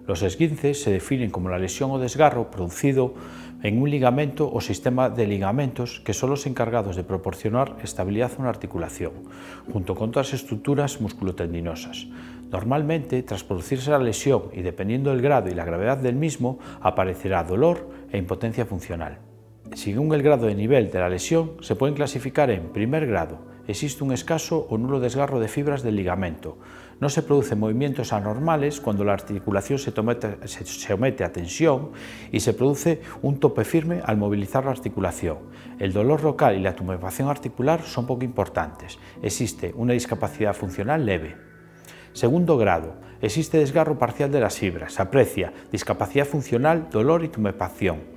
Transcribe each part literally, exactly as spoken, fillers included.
Los esguinces se definen como la lesión o desgarro producido en un ligamento o sistema de ligamentos que son los encargados de proporcionar estabilidad a una articulación, junto con otras estructuras musculotendinosas. Normalmente, tras producirse la lesión y dependiendo del grado y la gravedad del mismo, aparecerá dolor e impotencia funcional. Según el grado de nivel de la lesión, se pueden clasificar en primer grado. Existe un escaso o nulo desgarro de fibras del ligamento. No se producen movimientos anormales cuando la articulación se, tomete, se somete a tensión y se produce un tope firme al movilizar la articulación. El dolor local y la tumefacción articular son poco importantes. Existe una discapacidad funcional leve. Segundo grado. Existe desgarro parcial de las fibras. Se aprecia discapacidad funcional, dolor y tumefacción.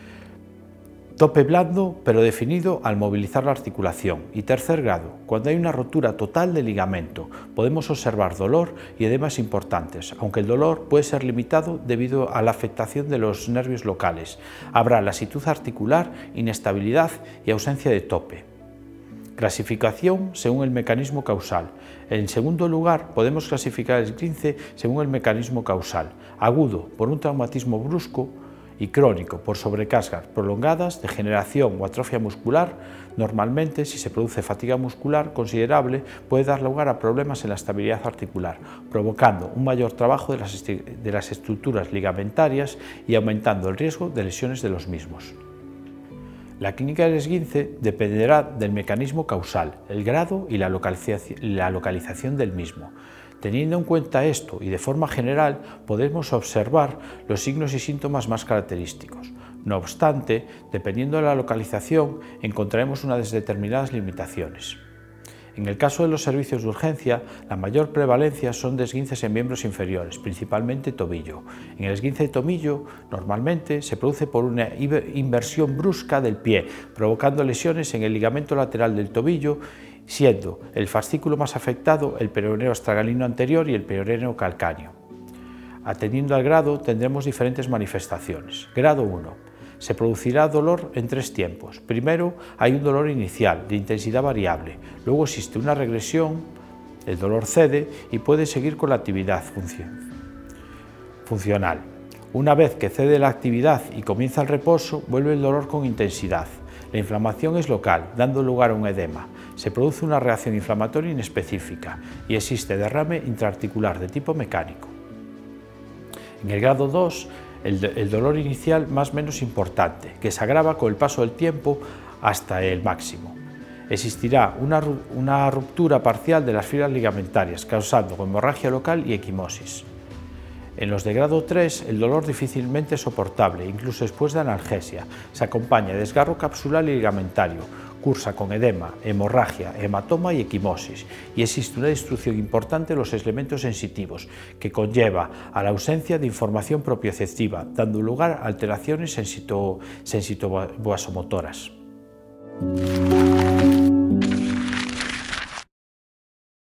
Tope blando pero definido al movilizar la articulación. Y tercer grado, cuando hay una rotura total del ligamento, podemos observar dolor y edemas importantes, aunque el dolor puede ser limitado debido a la afectación de los nervios locales. Habrá lasitud articular, inestabilidad y ausencia de tope. Clasificación según el mecanismo causal. En segundo lugar, podemos clasificar el esguince según el mecanismo causal. Agudo, por un traumatismo brusco, y crónico por sobrecargas prolongadas, degeneración o atrofia muscular. Normalmente, si se produce fatiga muscular considerable, puede dar lugar a problemas en la estabilidad articular, provocando un mayor trabajo de las, de las estructuras ligamentarias y aumentando el riesgo de lesiones de los mismos. La clínica del esguince dependerá del mecanismo causal, el grado y la localización, la localización del mismo. Teniendo en cuenta esto y de forma general, podemos observar los signos y síntomas más característicos. No obstante, dependiendo de la localización, encontraremos unas determinadas limitaciones. En el caso de los servicios de urgencia, la mayor prevalencia son de esguinces en miembros inferiores, principalmente tobillo. En el esguince de tobillo, normalmente se produce por una inversión brusca del pie, provocando lesiones en el ligamento lateral del tobillo, siendo el fascículo más afectado el peroneo astragalino anterior y el peroneo calcáneo. Atendiendo al grado, tendremos diferentes manifestaciones. Grado uno. Se producirá dolor en tres tiempos. Primero, hay un dolor inicial, de intensidad variable. Luego existe una regresión, el dolor cede y puede seguir con la actividad funcional. Una vez que cede la actividad y comienza el reposo, vuelve el dolor con intensidad. La inflamación es local, dando lugar a un edema. Se produce una reacción inflamatoria inespecífica y existe derrame intraarticular de tipo mecánico. En el grado dos, el, el dolor inicial más o menos importante, que se agrava con el paso del tiempo hasta el máximo. Existirá una, una ruptura parcial de las fibras ligamentarias, causando hemorragia local y equimosis. En los de grado tres, el dolor difícilmente es soportable, incluso después de analgesia. Se acompaña de desgarro capsular y ligamentario, cursa con edema, hemorragia, hematoma y equimosis, y existe una destrucción importante de los elementos sensitivos, que conlleva a la ausencia de información propioceptiva, dando lugar a alteraciones sensito, sensitovasomotoras.